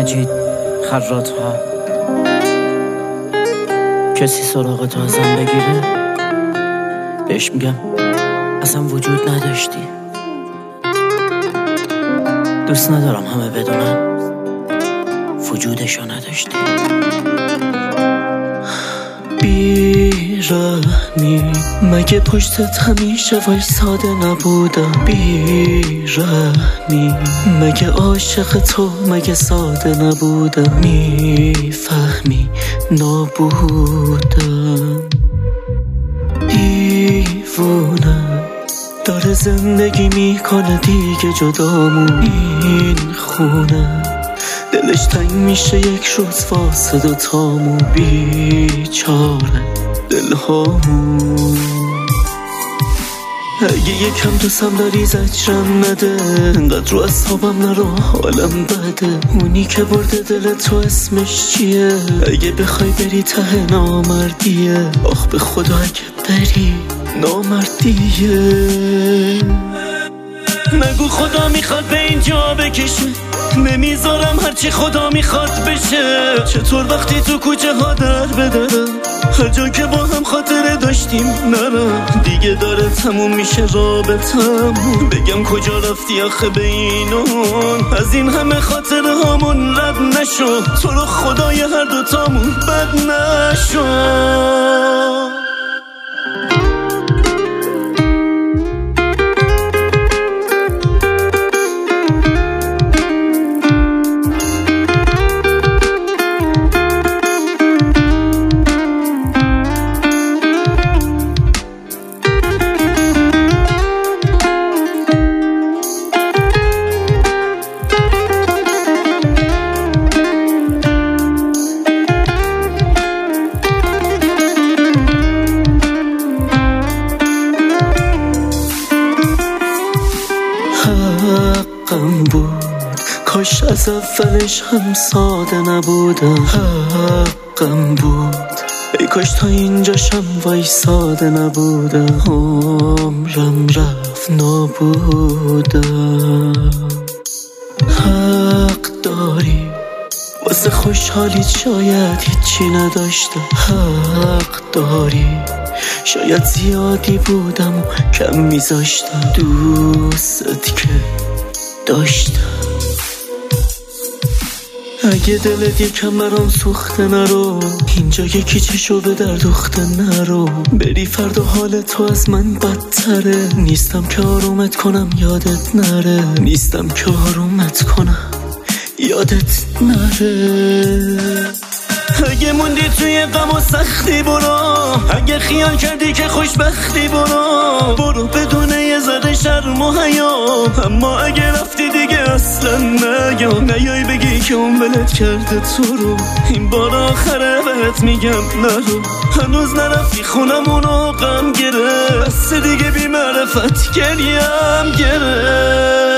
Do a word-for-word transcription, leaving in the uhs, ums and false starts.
مجید خراط ها. کسی سراغ تو ازم بگیره بهش میگم اصلا وجود نداشتی. دوست ندارم همه بدونن وجودشو نداشتی. بی‌رحمی مگه پشتت همیشه وایساده نبودم؟ بی‌رحمی مگه عاشق تو مگه ساده نبودم؟ میفهمی نابودم. دیوونم داره زندگی میکنه دیگه جدامون. این خونه دلش تنگ میشه یک روز واسه دوتامون. بیچاره دلهامون. اگه یکم دوستم داری زجرم نده، انقدر رو اصابم نرو حالم بده. اونی که برده دل تو اسمش چیه؟ اگه بخوای بری ته نامردیه. آخ به خدا اگه بری نامردیه. نگو خدا میخواد به اینجا بکشه، نمیذارم هرچی خدا میخواد بشه. چطور وقتی تو کوچه ها در بدرم، هر جا که با هم خاطره داشتیم نرم. دیگه داره تموم میشه رابطمون، بگم کجا رفتی آخه به اینون. از این همه خاطره هامون رد نشو، تو رو خدای هر دوتامون بد نشو. حقم بود کاش از اولش هم ساده نبودم. حقم بود ای کاش تا اینجاشم وایساده نبودم. عمرم رفت نابودم. حق داری واسه خوشحالیت شاید هیچی نداشتم. حق داری شاید زیادی بودم و کم میذاشتم. دوست که داشتم. اگه دلت یکم برام سوخته نرو، اینجا یکی چشو به در دوخته نرو. بری فردا حال تو از من بدتره. نیستم که آرومت کنم یادت نره. نیستم که آرومت کنم یادت نره. اگه موندی توی غم و سختی برو، اگه خیال کردی که خوشبختی برو. برو بدون یه ذره شرم و حیا. اما اگه رفتی دیگه اصلا نیا. نیای بگی که اون ولت کرده تو رو. این بار آخره بهت میگم نرو. هنوز نرفتی خونمونو غم گره. بس دیگه بی معرفت گریم گره.